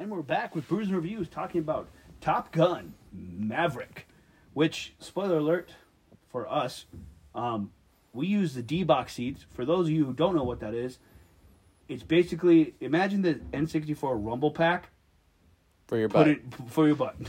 And we're back with Brews and Reviews talking about Top Gun Maverick, which, spoiler alert for us, we use the D-box seats. For those of you who don't know what that is, it's basically, imagine the N64 Rumble Pack. For your butt. For your butt.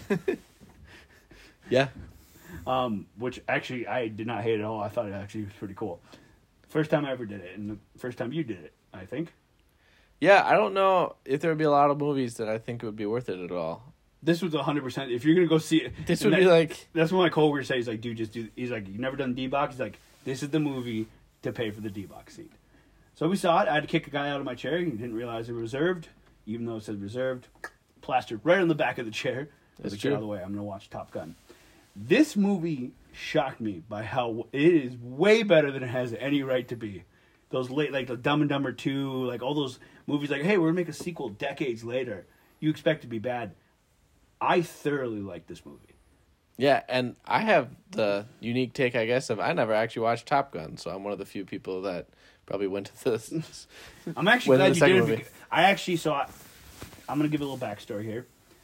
Yeah. Which actually I did not hate at all. I thought it actually was pretty cool. First time I ever did it, and the first time you did it, I think. Yeah, I don't know if there would be a lot of movies that I think would be worth it at all. This was 100%. If you're going to go see it. This would be like... That's what my coworker says. He's like, dude, just do... He's like, you've never done D-box? He's like, this is the movie to pay for the D-box seat. So we saw it. I had to kick a guy out of my chair. He didn't realize it was reserved. Even though it said reserved. Plastered right on the back of the chair. That's Get true. out of the way. I'm going to watch Top Gun. This movie shocked me by how it is way better than it has any right to be. Those late, like the Dumb and Dumber 2, like all those movies, like, hey, we're going to make a sequel decades later. You expect it to be bad. I thoroughly like this movie. Yeah, and I have the unique take, I guess, of I never actually watched Top Gun, so I'm one of the few people that probably went to this. I'm actually glad you did it. I actually saw it. I'm going to give a little backstory here.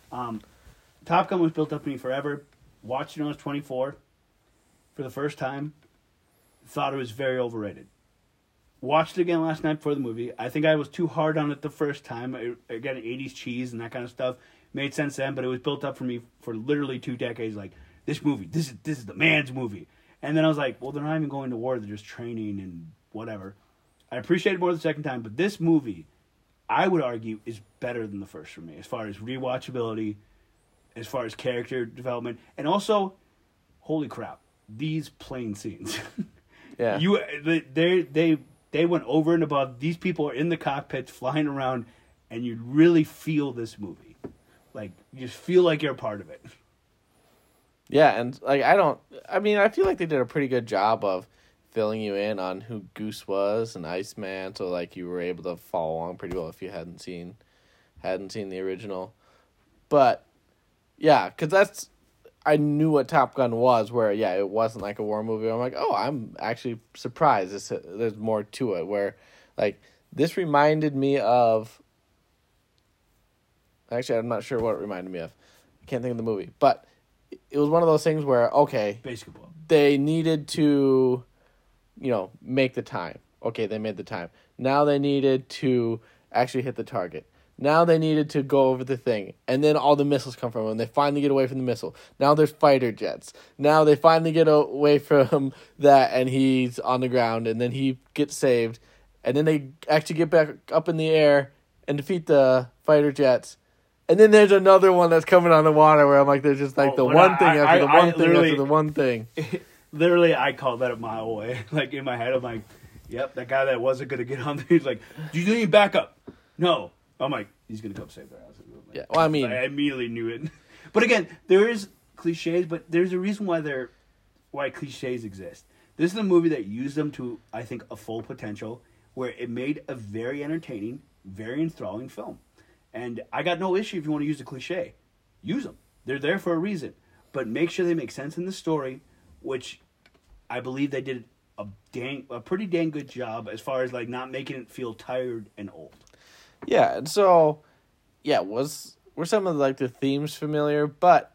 Top Gun was built up to me forever. Watched it when I was 24 for the first time. Thought it was very overrated. Watched it again last night before the movie. I think I was too hard on it the first time. Again, 80s cheese and that kind of stuff. Made sense then, but it was built up for me for literally 2 decades. Like, this movie, this is the man's movie. And then I was like, well, they're not even going to war. They're just training and whatever. I appreciate it more the second time, but this movie, I would argue, is better than the first for me. As far as rewatchability, as far as character development, and also, holy crap, these plane scenes. Yeah. They went over and above. These people are in the cockpits flying around, and you really feel this movie. Like, you just feel like you're a part of it. Yeah, and like I feel like they did a pretty good job of filling you in on who Goose was and Iceman, so like you were able to follow along pretty well if you hadn't seen the original. But yeah, because I knew what Top Gun was, where yeah, it wasn't like a war movie. I'm like, oh, I'm actually surprised. There's more to it. Where like this reminded me of. Actually, I'm not sure what it reminded me of. I can't think of the movie, but it was one of those things where okay, Basketball. They needed to, make the time. Okay, they made the time. Now they needed to actually hit the target. Now they needed to go over the thing. And then all the missiles come from them. They finally get away from the missile. Now there's fighter jets. Now they finally get away from that and he's on the ground. And then he gets saved. And then they actually get back up in the air and defeat the fighter jets. And then there's another one that's coming on the water where I'm like, there's just like the one thing after the one thing after the one thing. Literally, I called that a mile away. Like, in my head, I'm like, yep, that guy that wasn't going to get on there, he's like, do you need backup? No. I'm like, he's going to come save their house. Like, yeah, well, I mean. I immediately knew it. But again, there is cliches, but there's a reason why cliches exist. This is a movie that used them to, I think, a full potential, where it made a very entertaining, very enthralling film. And I got no issue if you want to use a cliche. Use them. They're there for a reason. But make sure they make sense in the story, which I believe they did a pretty dang good job as far as like not making it feel tired and old. Yeah, and so yeah, were some of like the themes familiar, but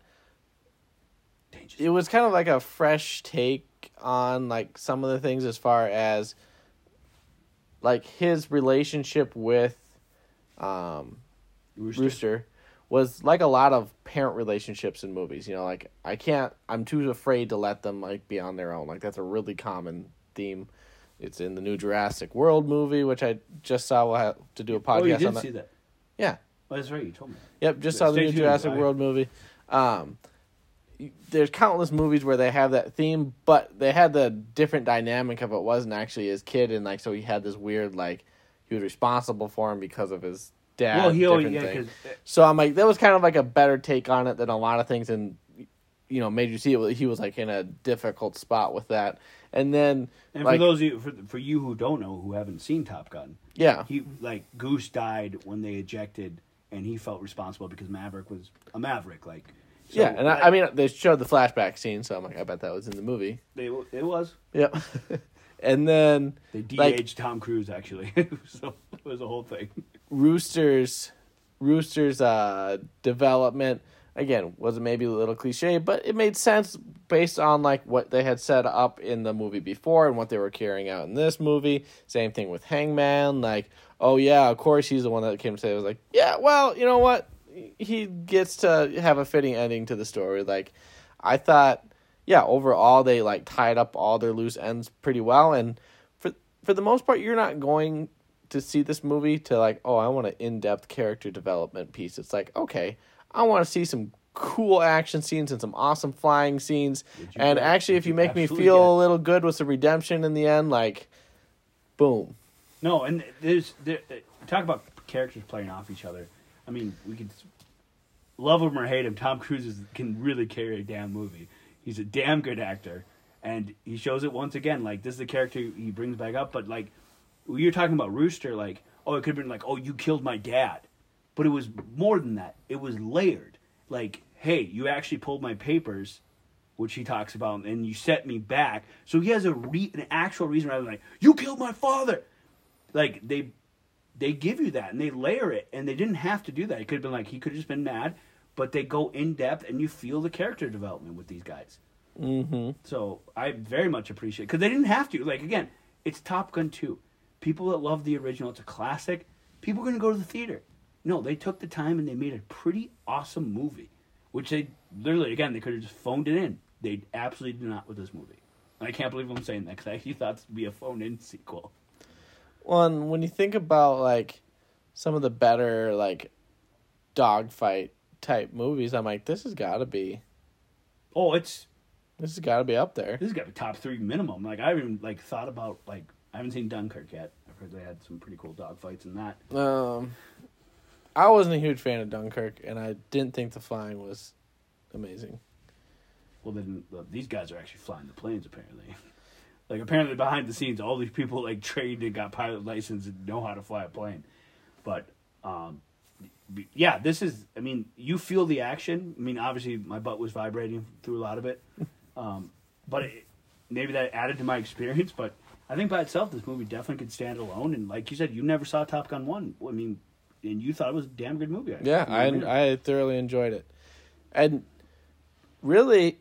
it was kind of like a fresh take on like some of the things as far as like his relationship with Rooster was like a lot of parent relationships in movies. Like I'm too afraid to let them like be on their own. Like that's a really common theme. It's in the new Jurassic World movie, which I just saw. We'll have to do a podcast on that. Oh, you did see that? Yeah. Oh, that's right. You told me. Yep, just saw the new Jurassic World movie. There's countless movies where they have that theme, but they had the different dynamic of it wasn't actually his kid, and like so he had this weird like he was responsible for him because of his dad. Well, he always So I'm like that was kind of like a better take on it than a lot of things, and made you see it. He was like in a difficult spot with that, and then for those of you for you who don't know who haven't seen Top Gun, yeah, he like Goose died when they ejected, and he felt responsible because Maverick was a Maverick, like. So, yeah, and I mean, they showed the flashback scene, so I'm like, I bet that was in the movie. It was. Yep. And then they de-aged Tom Cruise, actually. So it was a whole thing. Rooster's Rooster's development, again, was maybe a little cliche, but it made sense based on like what they had set up in the movie before and what they were carrying out in this movie. Same thing with Hangman. Like, oh yeah, of course he's the one that came to say, it was like, yeah, well, you know what? He gets to have a fitting ending to the story. Like, I thought, yeah, overall they like tied up all their loose ends pretty well. And for the most part, you're not going to see this movie to like, oh, I want an in-depth character development piece. It's like, okay, I want to see some cool action scenes and some awesome flying scenes. And actually, if you make me feel a little good with some redemption in the end, like, boom. No, and talk about characters playing off each other. I mean, we could love him or hate him. Tom Cruise can really carry a damn movie. He's a damn good actor, and he shows it once again. Like, this is the character he brings back up. But like, you're talking about Rooster, like, oh, it could have been like, oh, you killed my dad. But it was more than that. It was layered. Like, hey, you actually pulled my papers, which he talks about, and you set me back. So he has an actual reason rather than like, you killed my father. Like, they give you that, and they layer it, and they didn't have to do that. It could have been like, he could have just been mad, but they go in depth, and you feel the character development with these guys. Mm-hmm. So I very much appreciate it, because they didn't have to. Like, again, it's Top Gun 2. People that love the original, it's a classic. People are going to go to the theater. No, they took the time and they made a pretty awesome movie, which they literally, again, they could have just phoned it in. They absolutely did not with this movie. And I can't believe I'm saying that because I actually thought it would be a phoned-in sequel. Well, and when you think about, like, some of the better, like, dogfight type movies, I'm like, this has got to be... Oh, This has got to be up there. This has got to be top 3 minimum. Like, I haven't even, like, thought about, like... I haven't seen Dunkirk yet. I've heard they had some pretty cool dogfights in that. I wasn't a huge fan of Dunkirk, and I didn't think the flying was amazing. Well, then these guys are actually flying the planes, apparently. Like, apparently behind the scenes, all these people, like, trained and got pilot license and know how to fly a plane. But, yeah, this is, I mean, you feel the action. I mean, obviously, my butt was vibrating through a lot of it. But maybe that added to my experience. But I think by itself, this movie definitely could stand alone. And like you said, you never saw Top Gun 1. I mean, and you thought it was a damn good movie. I thoroughly enjoyed it. And really,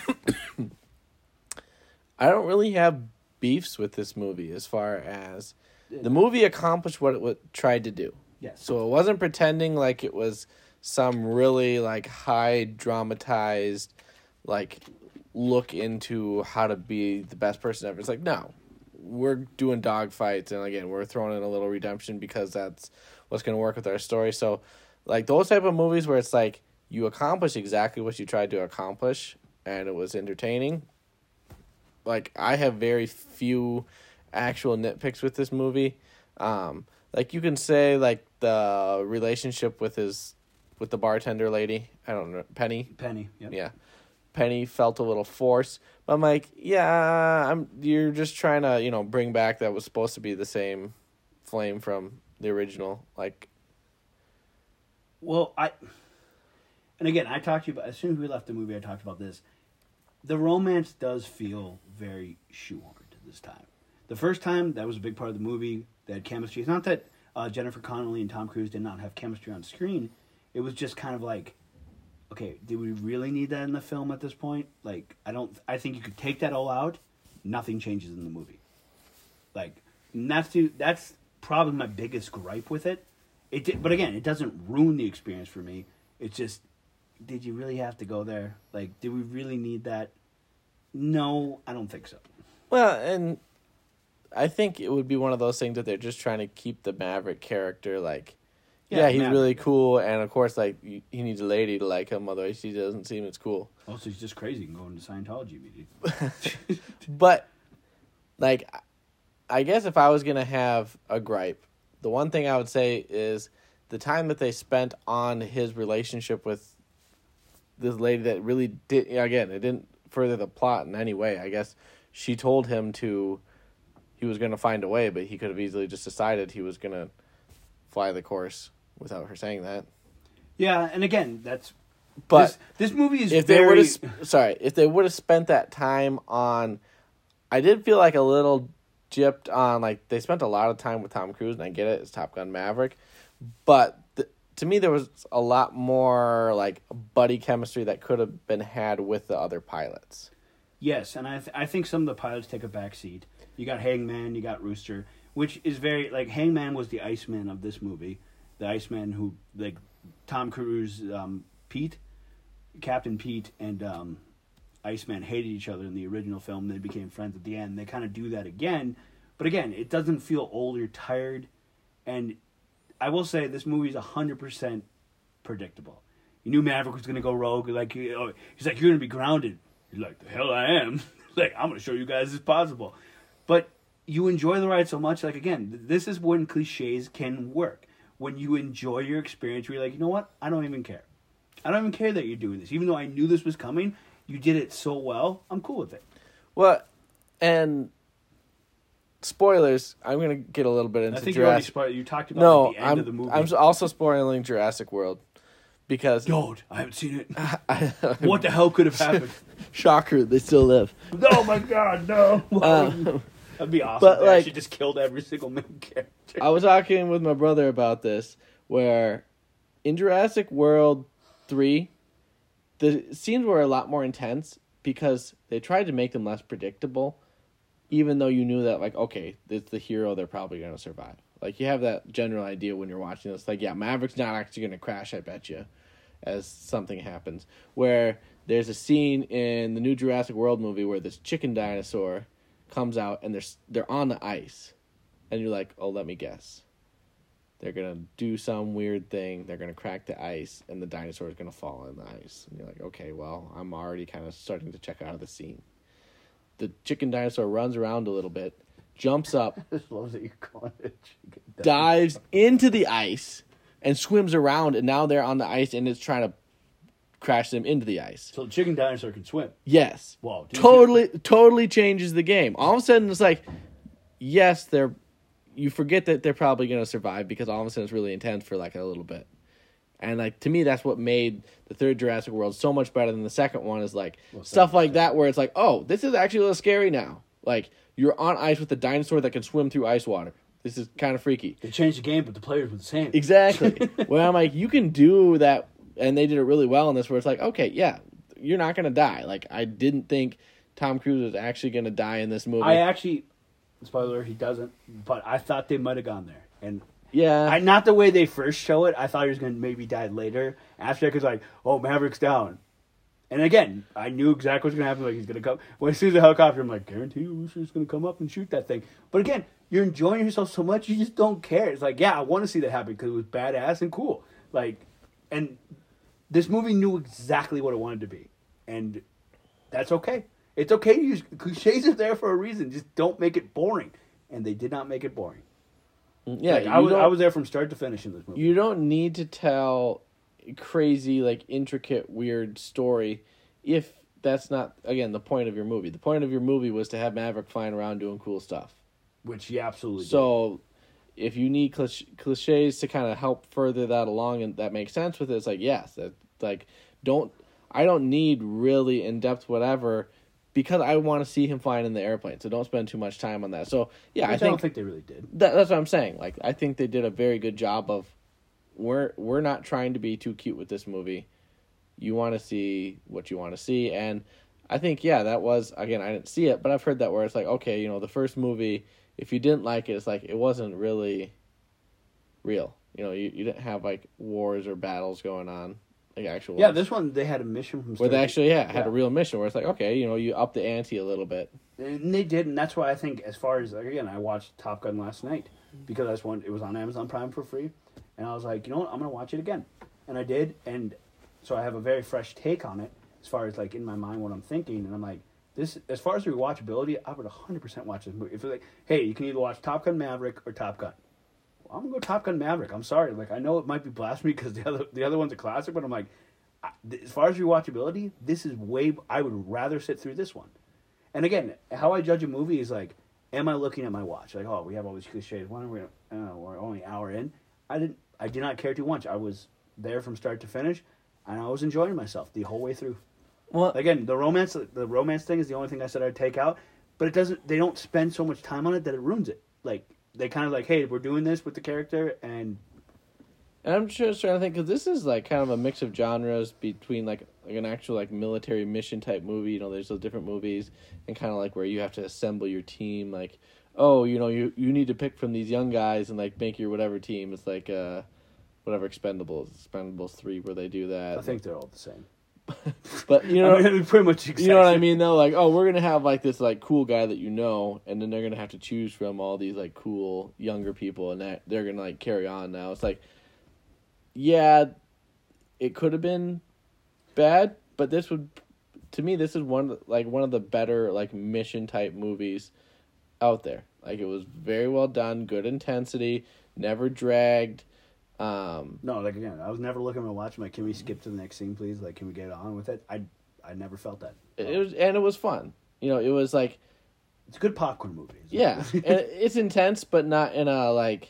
I don't really have beefs with this movie as far as the movie accomplished what it tried to do. Yes. So it wasn't pretending like it was some really like high dramatized like look into how to be the best person ever. It's like, no, we're doing dogfights, and again, we're throwing in a little redemption because that's what's going to work with our story. So like those type of movies where it's like you accomplish exactly what you tried to accomplish and it was entertaining. Like, I have very few actual nitpicks with this movie. Like, you can say, like, the relationship with the bartender lady. I don't know. Penny? Penny, yep. Yeah. Penny felt a little forced. But I'm like, yeah, you're just trying to, bring back that was supposed to be the same flame from the original. Like, well, and again, I talked to you about, as soon as we left the movie, I talked about this. The romance does feel very shoehorned this time. The first time, that was a big part of the movie. They had chemistry. It's not that Jennifer Connelly and Tom Cruise did not have chemistry on screen. It was just kind of like, okay, did we really need that in the film at this point? Like, I think you could take that all out. Nothing changes in the movie. Like, and that's probably my biggest gripe with it. But again, it doesn't ruin the experience for me. It's just, did you really have to go there? Like, did we really need that? No, I don't think so. Well, and I think it would be one of those things that they're just trying to keep the Maverick character, like, yeah he's really cool, and of course, like, he needs a lady to like him, otherwise he doesn't seem as cool. Oh, so he's just crazy and going to Scientology immediately. But, like, I guess if I was going to have a gripe, the one thing I would say is the time that they spent on his relationship with this lady that really did, again, it didn't further the plot in any way. I guess she told him he was going to find a way, but he could have easily just decided he was going to fly the course without her saying that. Yeah, and again, but this movie is if they would have spent that time on, I did feel like a little gypped on, like, they spent a lot of time with Tom Cruise, and I get it, it's Top Gun Maverick, but to me, there was a lot more like buddy chemistry that could have been had with the other pilots. Yes, and I think some of the pilots take a back seat. You got Hangman, you got Rooster, which is very like Hangman was the Iceman of this movie, the Iceman who like Tom Cruise, Pete, Captain Pete, and Iceman hated each other in the original film. They became friends at the end. They kind of do that again, but again, it doesn't feel old or tired. And I will say this movie is 100% predictable. You knew Maverick was going to go rogue. Like he's like, you're going to be grounded. You're like, the hell I am. Like, I'm going to show you guys it's possible. But you enjoy the ride so much. Like, again, this is when cliches can work. When you enjoy your experience, where you're like, you know what? I don't even care. I don't even care that you're doing this. Even though I knew this was coming, you did it so well. I'm cool with it. Well, and spoilers, I'm going to get a little bit into Jurassic. I think you already spoiled. You talked about like, the end of the movie. I'm also spoiling Jurassic World. Because don't. I haven't seen it. What the hell could have happened? Shocker, they still live. Oh my god, no. That'd be awesome. But like, she just killed every single main character. I was talking with my brother about this, where in Jurassic World 3, the scenes were a lot more intense because they tried to make them less predictable, even though you knew that, like, okay, it's the hero, they're probably going to survive. Like, you have that general idea when you're watching this. Like, yeah, Maverick's not actually going to crash, I bet you, as something happens. Where there's a scene in the new Jurassic World movie where this chicken dinosaur comes out and they're on the ice. And you're like, oh, let me guess. They're going to do some weird thing. They're going to crack the ice, and the dinosaur is going to fall in the ice. And you're like, okay, well, I'm already kind of starting to check out of the scene. The chicken dinosaur runs around a little bit, jumps up, I just love that you're calling it chicken dinosaur. Dives into the ice, and swims around, and now they're on the ice, and it's trying to crash them into the ice. So the chicken dinosaur can swim? Yes. Whoa. Totally changes the game. All of a sudden, it's like, yes, you forget that they're probably going to survive, because all of a sudden it's really intense for like a little bit. And like, to me, that's what made the third Jurassic World so much better than the second one, is like stuff like that, where it's like, oh, this is actually a little scary now. Like, you're on ice with a dinosaur that can swim through ice water. This is kind of freaky. They changed the game, but the players were the same. Exactly. Well, I'm like, you can do that, and they did it really well in this, where it's like, okay, yeah, you're not going to die. Like, I didn't think Tom Cruise was actually going to die in this movie. Spoiler, he doesn't, but I thought they might have gone there. And yeah, not the way they first show it. I thought he was going to maybe die later. After that, because like, oh, Maverick's down. And again, I knew exactly what's going to happen. Like, he's going to come. When I see the helicopter, I'm like, guarantee you Rooster's going to come up and shoot that thing. But again, you're enjoying yourself so much, you just don't care. It's like, yeah, I want to see that happen because it was badass and cool. Like, and this movie knew exactly what it wanted to be. And that's okay. It's okay to use cliches are there for a reason. Just don't make it boring. And they did not make it boring. Yeah, like, I was there from start to finish in this movie. You don't need to tell crazy, like, intricate, weird story if that's not, again, the point of your movie. The point of your movie was to have Maverick flying around doing cool stuff. Which he absolutely did. So if you need cliches to kind of help further that along and that makes sense with it, it's like, yes, I don't need really in-depth whatever, because I want to see him flying in the airplane, so don't spend too much time on that. So yeah, I don't think they really did. That's what I'm saying. Like, I think they did a very good job of, we're not trying to be too cute with this movie. You want to see what you want to see, and I think, yeah, that was, again, I didn't see it, but I've heard that where it's like, okay, you know, the first movie, if you didn't like it, it's like it wasn't really real. You know, you didn't have like wars or battles going on. Like actual. Yeah, this one they had a mission from where they actually had a real mission where it's like, okay, you know, you up the ante a little bit. And they did, and that's why I think, as far as, like, again, I watched Top Gun last night because it was on Amazon Prime for free, and I was like, you know what, I'm gonna watch it again, and I did, and so I have a very fresh take on it as far as like in my mind what I'm thinking, and I'm like, this, as far as rewatchability, I would 100% watch this movie. If it's like, hey, you can either watch Top Gun Maverick or Top Gun. I'm gonna go Top Gun Maverick. I'm sorry, like, I know it might be blasphemy because the other one's a classic, but I'm like, as far as rewatchability, this is I would rather sit through this one. And again, how I judge a movie is like, am I looking at my watch? Like, oh, we have all these cliches. When are we? We're only an hour in. I did not care too much. I was there from start to finish, and I was enjoying myself the whole way through. Well, again, the romance thing is the only thing I said I'd take out, but it doesn't. They don't spend so much time on it that it ruins it. Like, they kind of like, hey, we're doing this with the character, and And I'm just trying to think, because this is like kind of a mix of genres between like an actual like military mission type movie. You know, there's those different movies, and kind of like where you have to assemble your team. Like, oh, you know, you need to pick from these young guys and like make your whatever team. It's like whatever Expendables 3, where they do that. I think they're all the same. But you know, I mean, pretty much. You know what I mean? Though, like, oh, we're gonna have like this like cool guy that you know, and then they're gonna have to choose from all these like cool younger people, and that they're gonna like carry on. Now it's like, yeah, it could have been bad, but this is one of the better like mission type movies out there. Like, it was very well done, good intensity, never dragged. No, like, again, I was never looking to watch. Like, can we skip to the next scene, please? Like, can we get on with it? I never felt that. It was fun. You know, it was like, it's a good popcorn movie. Yeah, and it's intense, but not in a like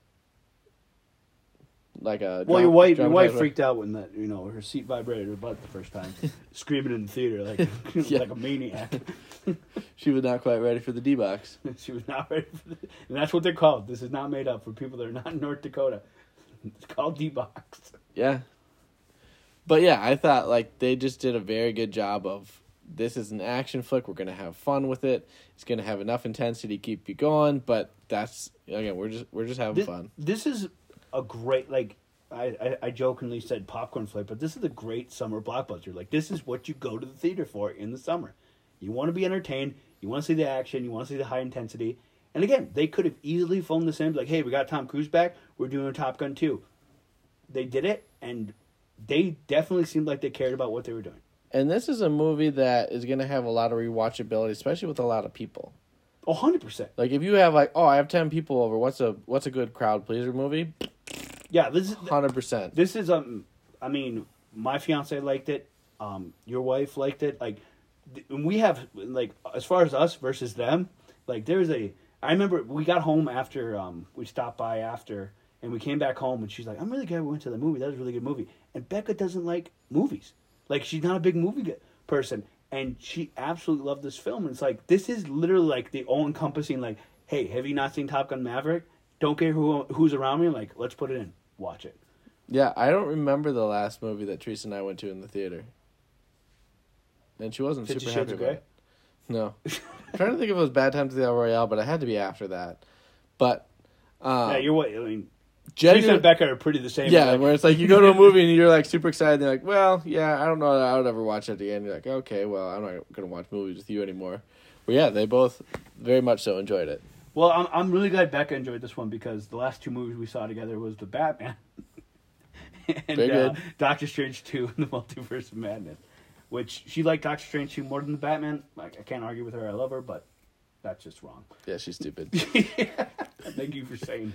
a. Well, your wife freaked out when her seat vibrated her butt the first time, screaming in the theater like like a maniac. She was not quite ready for the D-box. She was not ready for and that's what they're called. This is not made up for people that are not in North Dakota. It's called D-box. Yeah. But yeah, I thought like they just did a very good job of, this is an action flick. We're going to have fun with it. It's going to have enough intensity to keep you going, but that's, again, we're just having fun. This is a great, like, I jokingly said popcorn flick, but this is a great summer blockbuster. Like, this is what you go to the theater for in the summer. You want to be entertained. You want to see the action. You want to see the high intensity. And again, they could have easily filmed this in, like, hey, we got Tom Cruise back. We're doing a Top Gun 2. They did it, and they definitely seemed like they cared about what they were doing. And this is a movie that is going to have a lot of rewatchability, especially with a lot of people. 100%. Like, if you have, like, I have 10 people over, what's a good crowd pleaser movie? Yeah, this is 100%. This is I mean, my fiance liked it. Your wife liked it. Like, we have, like, as far as us versus them, like, I remember we got home after we stopped by after, and we came back home, and she's like, I'm really glad we went to the movie. That was a really good movie. And Becca doesn't like movies. Like, she's not a big movie person, and she absolutely loved this film. And it's like, this is literally like the all-encompassing, like, hey, have you not seen Top Gun Maverick? Don't care who's around me. Like, let's put it in. Watch it. Yeah, I don't remember the last movie that Teresa and I went to in the theater. And she wasn't 50 super Shades happy of about Grey? it. No. I'm trying to think if it was Bad Times at the El Royale, but it had to be after that. But yeah, you're what? I mean, Teresa and Becca are pretty the same. Yeah, where it's like you go to a movie and you're like super excited. And you're like, well, yeah, I don't know that I would ever watch it again. You're like, okay, well, I'm not going to watch movies with you anymore. But yeah, they both very much so enjoyed it. Well, I'm really glad Becca enjoyed this one, because the last two movies we saw together was The Batman and Doctor Strange 2 and The Multiverse of Madness, which she liked Doctor Strange 2 more than The Batman. Like, I can't argue with her. I love her, but that's just wrong. Yeah, she's stupid. Thank you for saying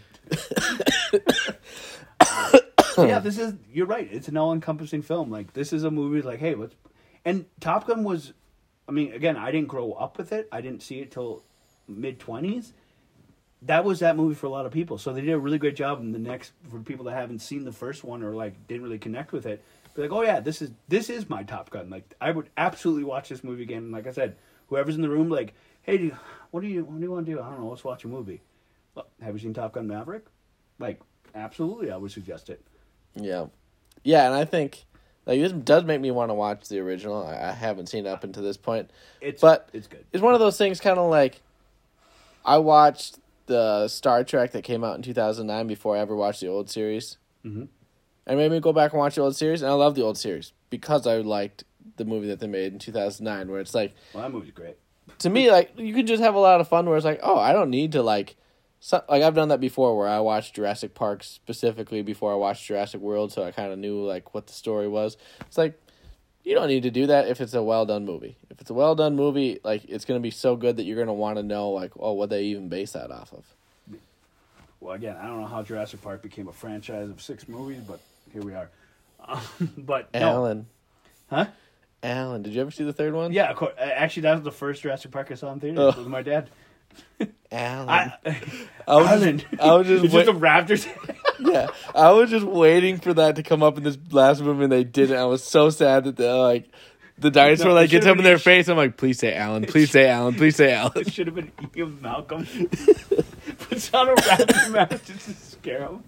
yeah, you're right. It's an all-encompassing film. Like, this is a movie like, hey, and Top Gun was, I mean, again, I didn't grow up with it. I didn't see it till mid-20s. That was that movie for a lot of people. So they did a really great job in the next, for people that haven't seen the first one or like didn't really connect with it. Be like, oh yeah, this is my Top Gun. Like, I would absolutely watch this movie again. And like I said, whoever's in the room, like, hey, what do you want to do? I don't know. Let's watch a movie. Well, have you seen Top Gun Maverick? Like, absolutely, I would suggest it. Yeah, yeah, and I think like this does make me want to watch the original. I haven't seen it up until this point, it's good. It's one of those things, kind of like I watched the Star Trek that came out in 2009 before I ever watched the old series. Mm-hmm. And made me go back and watch the old series, and I love the old series because I liked the movie that they made in 2009, where it's like, well, that movie's great. To me, like, you can just have a lot of fun where it's like, oh, I don't need to like I've done that before where I watched Jurassic Park specifically before I watched Jurassic World, so I kind of knew like what the story was. It's like, you don't need to do that if it's a well-done movie. If it's a well-done movie, like, it's going to be so good that you're going to want to know, like, oh, what they even base that off of. Well, again, I don't know how Jurassic Park became a franchise of 6 movies, but here we are. But Alan. No. Huh? Alan, did you ever see the third one? Yeah, of course. Actually, that was the first Jurassic Park I saw in theaters with my dad. Alan. I was just the Raptors. Yeah, I was just waiting for that to come up in this last movie, and they didn't. I was so sad that the dinosaur gets up in their face. I'm like, please say Alan, please say Alan, please say Alan. It should have been Ian Malcolm. Puts on a raptor mask just to scare him.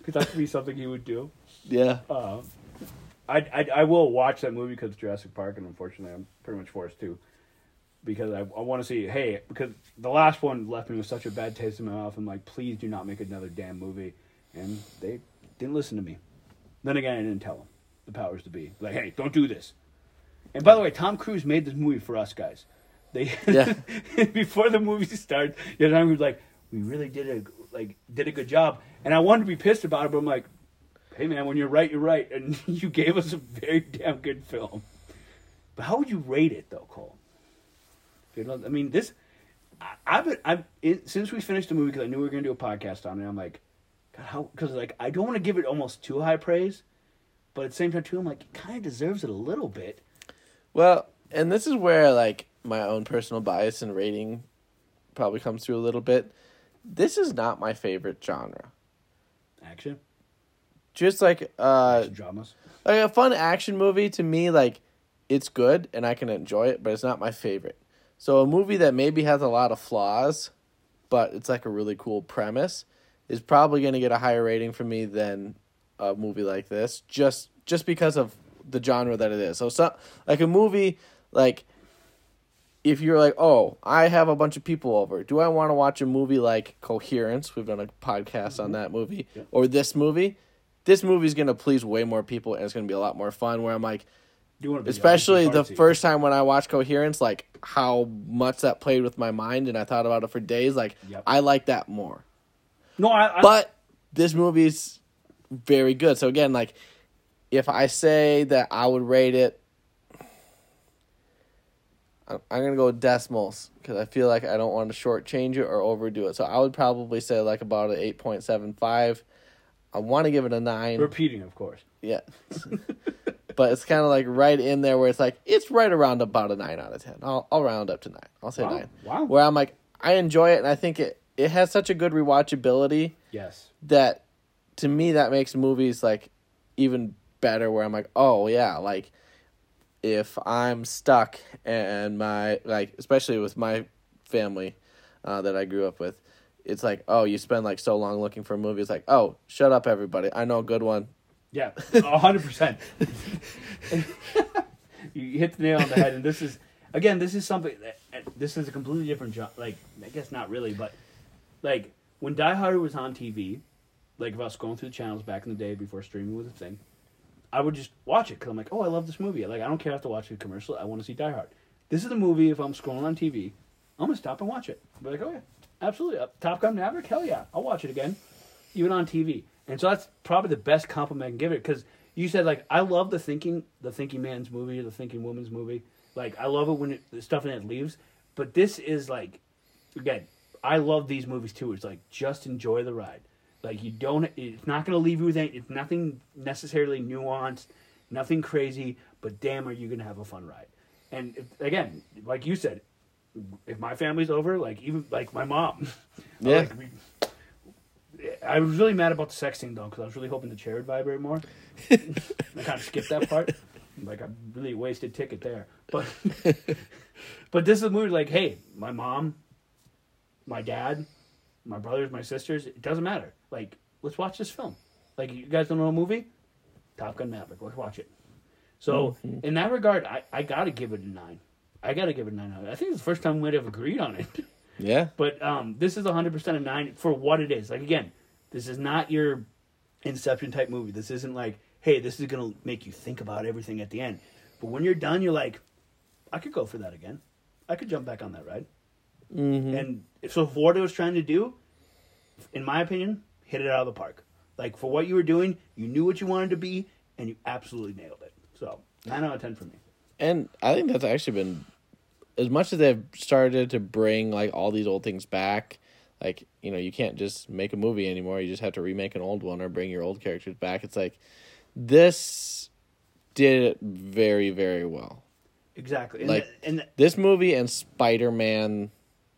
because that could be something he would do. Yeah. I will watch that movie because it's Jurassic Park, and unfortunately, I'm pretty much forced to. Because I want to see, hey, because the last one left me with such a bad taste in my mouth. I'm like, please do not make another damn movie. And they didn't listen to me. Then again, I didn't tell them. The powers to be. Like, hey, don't do this. And by the way, Tom Cruise made this movie for us guys. Before the movie started, Tom Cruise was like, we really did a good job. And I wanted to be pissed about it, but I'm like, hey man, when you're right, you're right. And you gave us a very damn good film. But how would you rate it though, Cole? I mean, since we finished the movie, because I knew we were going to do a podcast on it, I'm like, God, how? Because like I don't want to give it almost too high praise, but at the same time too, I'm like, it kind of deserves it a little bit. Well, and this is where like my own personal bias and rating probably comes through a little bit. This is not my favorite genre. Action. Just like action dramas. Like a fun action movie to me, like it's good and I can enjoy it, but it's not my favorite. So a movie that maybe has a lot of flaws, but it's like a really cool premise, is probably going to get a higher rating from me than a movie like this, just because of the genre that it is. So like a movie, like if you're like, oh, I have a bunch of people over, do I want to watch a movie like Coherence? We've done a podcast on that movie. Yeah. Or this movie. This movie's going to please way more people, and it's going to be a lot more fun, where I'm like, especially the first time when I watched Coherence, like how much that played with my mind, and I thought about it for days. Like, I like that more. No, but this movie's very good. So again, like if I say that I would rate it, I'm gonna go with decimals because I feel like I don't want to shortchange it or overdo it. So I would probably say like about an 8.75. I want to give it a 9. Repeating, of course. Yeah. But it's kind of like right in there where it's like, it's right around about a 9 out of 10. I'll round up to 9. I'll say 9. Wow. Where I'm like, I enjoy it, and I think it has such a good rewatchability. Yes. That, to me, that makes movies, like, even better, where I'm like, oh, yeah, like, if I'm stuck and my, like, especially with my family that I grew up with, it's like, oh, you spend, like, so long looking for a movie. It's like, oh, shut up, everybody. I know a good one. Yeah, 100%. You hit the nail on the head, and this is something this is a completely different genre. Like, I guess not really, but like when Die Hard was on TV, like if I was scrolling through the channels back in the day before streaming was a thing, I would just watch it because I'm like, oh, I love this movie. Like, I don't care if I have to watch a commercial. I want to see Die Hard. This is the movie. If I'm scrolling on TV, I'm gonna stop and watch it. I'll be like, oh yeah, absolutely. Top Gun Maverick, hell yeah, I'll watch it again, even on TV. And so that's probably the best compliment I can give it, because you said, like, I love the thinking man's movie, the thinking woman's movie. Like, I love it when the stuff in it leaves. But this is, like, again, I love these movies, too. It's like, just enjoy the ride. Like, it's not going to leave you with anything. It's nothing necessarily nuanced, nothing crazy, but damn, are you going to have a fun ride. And, again, like you said, if my family's over, like, even, like, my mom. Yeah. Like, I was really mad about the sex scene, though, because I was really hoping the chair would vibrate more. I kind of skipped that part. Like, I really wasted ticket there. But this is a movie like, hey, my mom, my dad, my brothers, my sisters, it doesn't matter. Like, let's watch this film. Like, you guys don't know a movie? Top Gun Maverick. Let's watch it. So, in that regard, I got to give it a 9. I got to give it a 9. I think it's the first time we might have agreed on it. Yeah. But this is 100% a 9 for what it is. Like, again, this is not your Inception type movie. This isn't like, hey, this is going to make you think about everything at the end. But when you're done, you're like, I could go for that again. I could jump back on that ride. Mm-hmm. And so for what it was trying to do, in my opinion, hit it out of the park. Like, for what you were doing, you knew what you wanted to be, and you absolutely nailed it. So, 9 out of 10 for me. And I think that's actually been, as much as they've started to bring, like, all these old things back, like, you know, you can't just make a movie anymore. You just have to remake an old one or bring your old characters back. It's like, this did it very, very well. Exactly. This movie and Spider-Man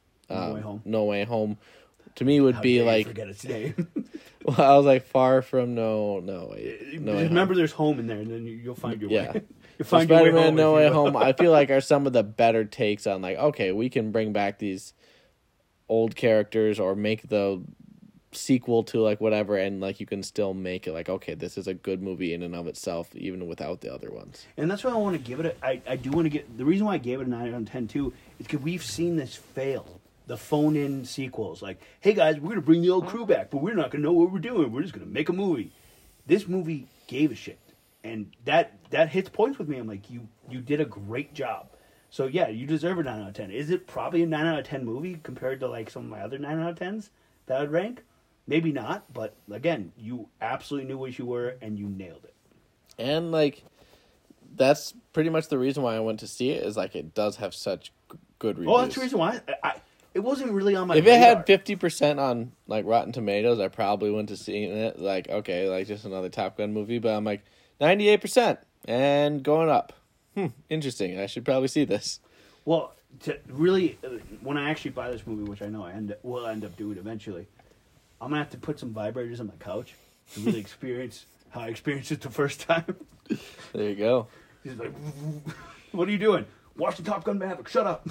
No Way Home, to me would be like... forget its name. Well, I was like, Far From No Way. Remember there's home in there, and then you'll find your way. You'll find your way home. No Way Home, I feel like, are some of the better takes on, like, okay, we can bring back these old characters or make the sequel to like whatever, and like you can still make it like, okay, this is a good movie in and of itself, even without the other ones. And that's why I want to give it I do want to get, the reason why I gave it a 9 out of 10 too is because we've seen this fail. The phone-in sequels, like, hey guys, we're gonna bring the old crew back, but we're not gonna know what we're doing. We're just gonna make a movie. This movie gave a shit, and that hits points with me. I'm like, you did a great job. So yeah, you deserve a 9 out of 10. Is it probably a 9 out of 10 movie compared to like some of my other 9 out of 10s that I'd rank? Maybe not, but again, you absolutely knew what you were, and you nailed it. And like, that's pretty much the reason why I went to see it. Is like it does have such good reviews. Oh, that's the reason why it wasn't really on my If radar. it had 50% on like Rotten Tomatoes, I probably went to see it. Like, okay, like just another Top Gun movie. But I'm like 98% and going up. Interesting. I should probably see this. Well, to really, when I actually buy this movie, which I know will end up doing eventually, I'm gonna have to put some vibrators on my couch to really experience how I experienced it the first time. There you go. He's like, "What are you doing? Watch the Top Gun Maverick. Shut up."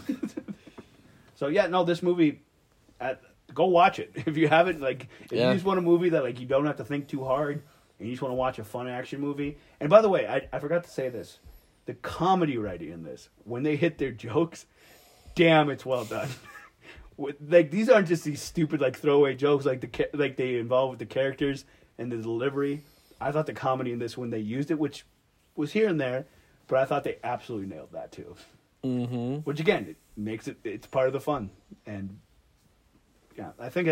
So yeah, no, this movie, go watch it if you haven't. Like, if you just want a movie that like you don't have to think too hard, and you just want to watch a fun action movie. And by the way, I forgot to say this: the comedy writing in this, when they hit their jokes, damn, it's well done. Like, these aren't just these stupid like throwaway jokes. Like they involve with the characters and the delivery. I thought the comedy in this, when they used it, which was here and there, but I thought they absolutely nailed that too. Mm-hmm. Which again, it makes it's part of the fun. And yeah, I think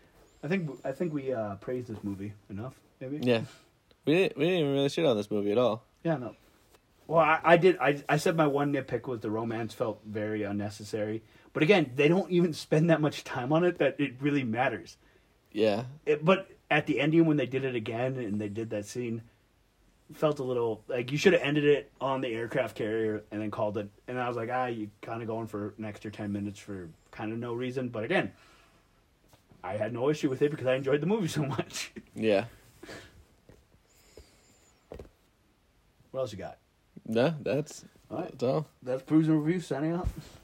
we praised this movie enough, maybe. Yeah, we didn't even really shit on this movie at all. Yeah, no. Well, I did. I said my one nitpick was the romance felt very unnecessary. But again, they don't even spend that much time on it that it really matters. Yeah. But at the ending, when they did it again and they did that scene, felt a little like you should have ended it on the aircraft carrier and then called it. And I was like, you kind of going for an extra 10 minutes for kind of no reason. But again, I had no issue with it because I enjoyed the movie so much. Yeah. What else you got? No, that's all. That's Brews and Reviews signing off.